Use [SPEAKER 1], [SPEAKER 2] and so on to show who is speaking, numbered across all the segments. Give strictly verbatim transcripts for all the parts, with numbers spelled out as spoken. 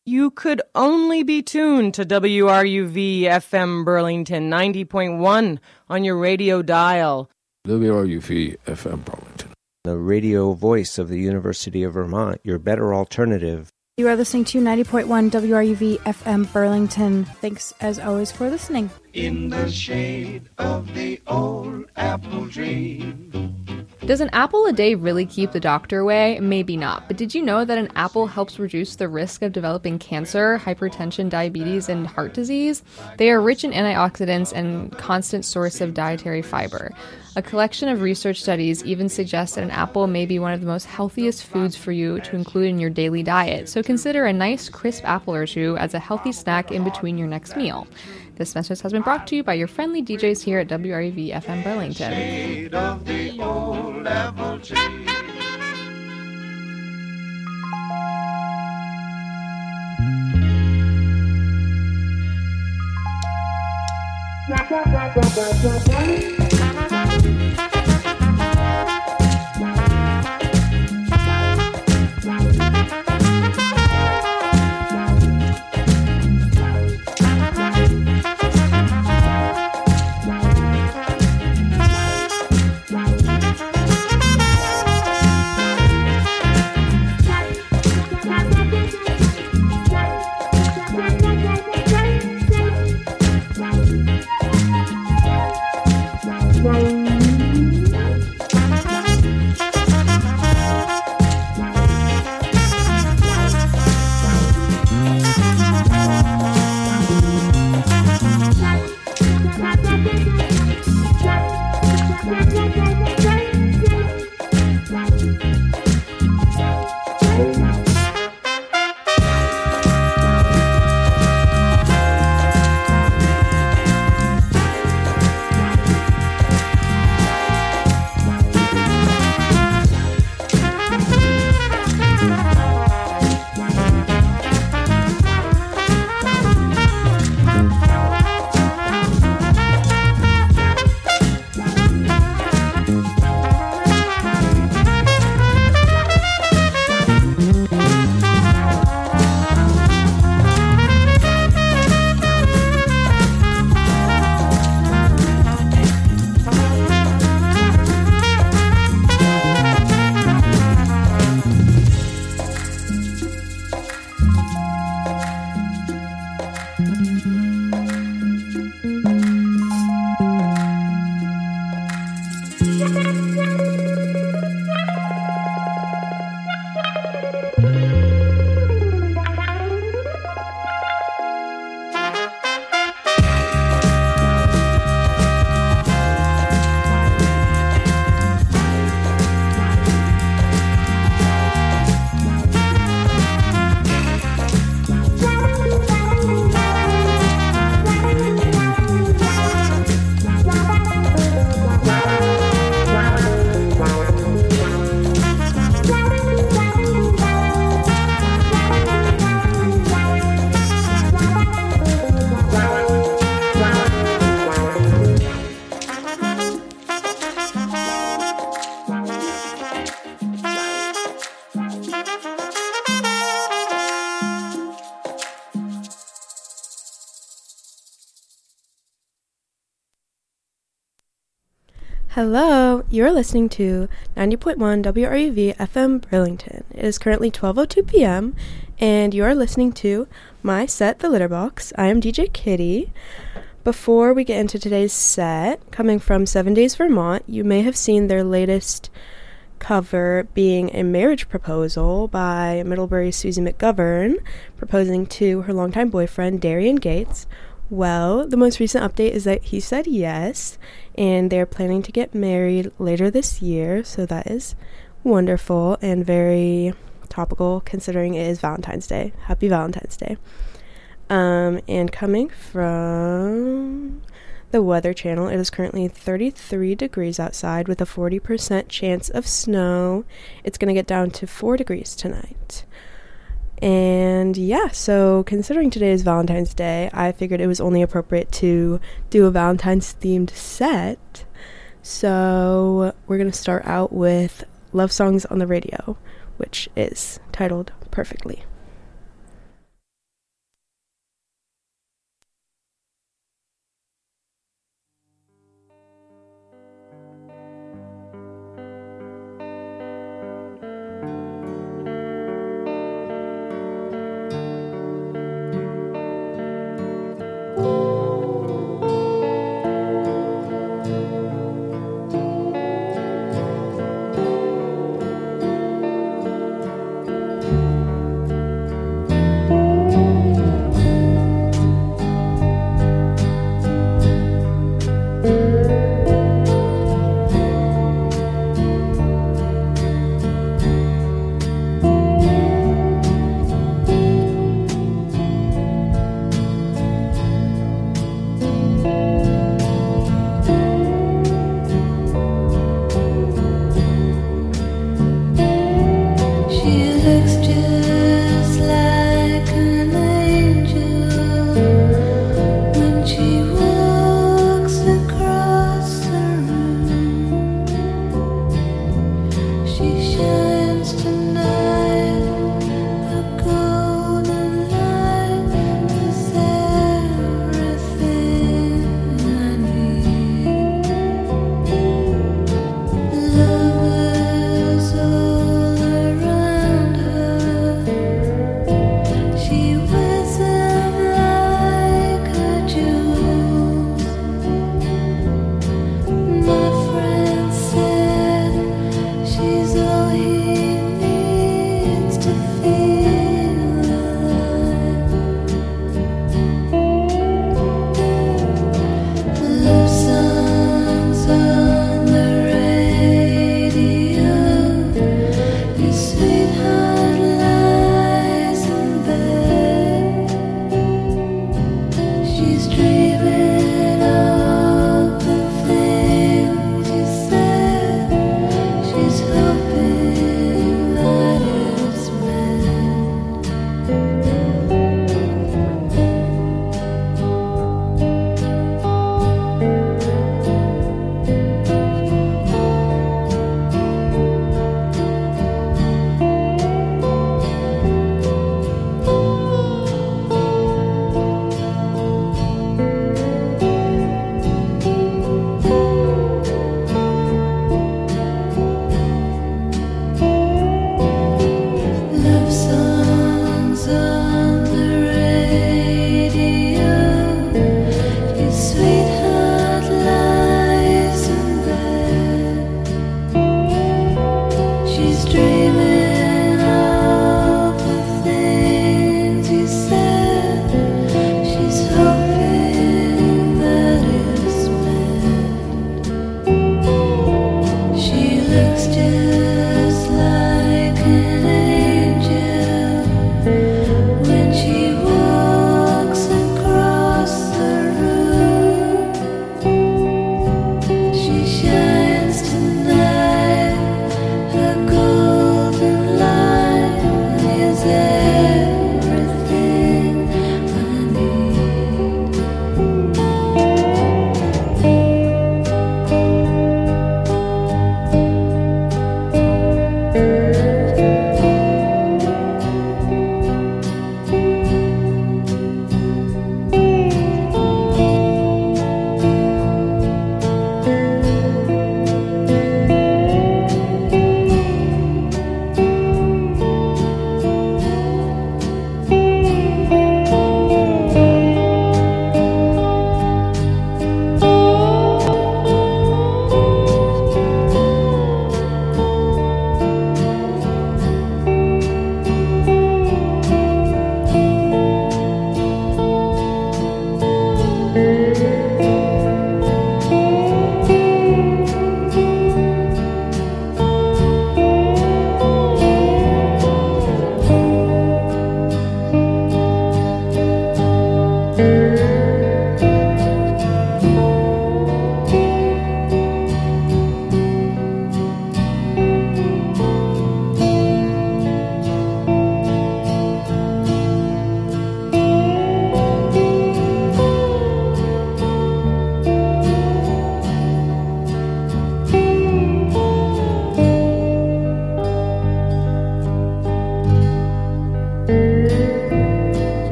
[SPEAKER 1] You could only be tuned to W R U V F M Burlington ninety point one on your radio dial.
[SPEAKER 2] W R U V F M Burlington.
[SPEAKER 3] The radio voice of the University of Vermont, your better alternative.
[SPEAKER 4] You are listening to ninety point one W R U V F M Burlington. Thanks, as always, for listening.
[SPEAKER 5] In the shade of the old apple tree.
[SPEAKER 6] Does an apple a day really keep the doctor away? Maybe not. But did you know that an apple helps reduce the risk of developing cancer, hypertension, diabetes, and heart disease? They are rich in antioxidants and constant source of dietary fiber. A collection of research studies even suggests that an apple may be one of the most healthiest foods for you to include in your daily diet. So consider a nice crisp apple or two as a healthy snack in between your next meal. This message has been brought to you by your friendly D Js here at W R U V F M Burlington.
[SPEAKER 5] Shade of the old apple tree.
[SPEAKER 7] Hello, you're listening to ninety point one W R U V F M Burlington. It is currently twelve oh two p.m. and you are listening to my set, The Litter Box. I am D J Kitty. Before we get into today's set, coming from Seven Days Vermont, you may have seen their latest cover being a marriage proposal by Middlebury's Susie McGovern, proposing to her longtime boyfriend, Darian Gates. Well, the most recent update is that he said yes, and they're planning to get married later this year, so that is wonderful and very topical considering it is Valentine's Day. Happy Valentine's Day. Um, and coming from the Weather Channel, it is currently thirty-three degrees outside with a forty percent chance of snow. It's going to get down to four degrees tonight. And yeah, so considering today is Valentine's Day, I figured it was only appropriate to do a Valentine's themed set. So we're going to start out with Love Songs on the Radio, which is titled perfectly.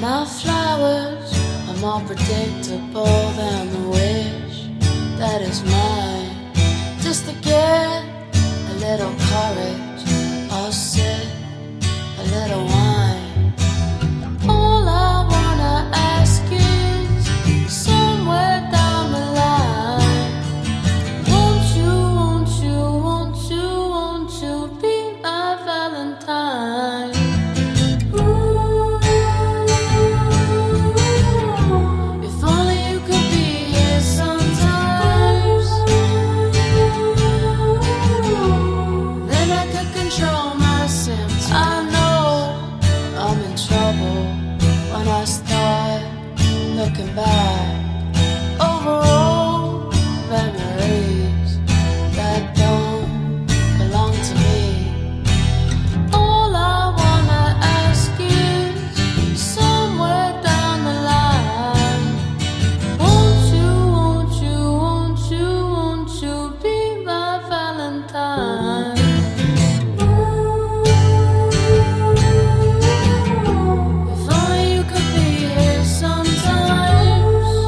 [SPEAKER 8] My flowers are more predictable than the wish that is mine. Just to get a little courage or sip a little wine. All I wanna ask is somewhere down the line, won't you, won't you, won't you, won't you be my Valentine? Looking back over old memories that don't belong to me. All I wanna ask is somewhere down the line, won't you, won't you, won't you, won't you be my Valentine? If only you could be here sometime.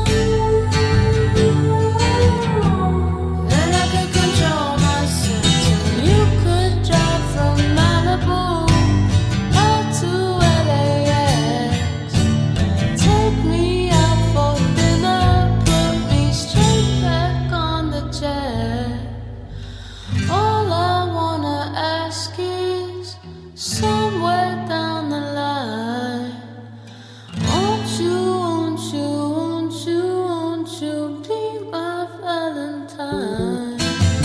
[SPEAKER 8] Then I could control my symptoms. You could drive from Malibu out to L A X. Take me out for dinner, put me straight back on the jet. All I wanna ask is somewhere down the line, won't you, won't you, won't you, won't you be my Valentine?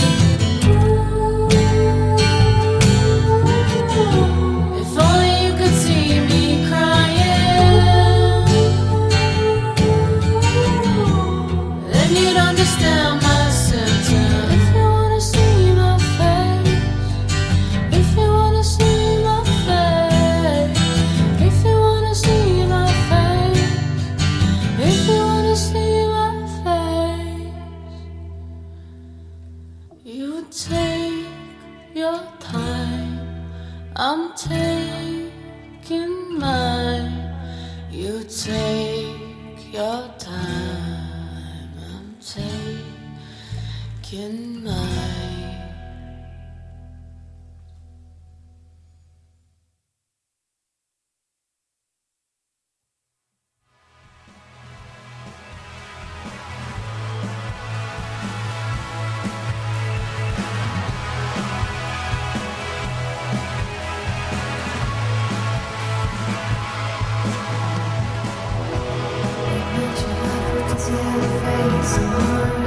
[SPEAKER 8] If only you could see me crying, then you'd understand my symptoms. If you wanna see my face, if you wanna see my face, if you wanna see my face, if you wanna see my face, you take your time, I'm taking mine. You take your time, I'm taking mine. Face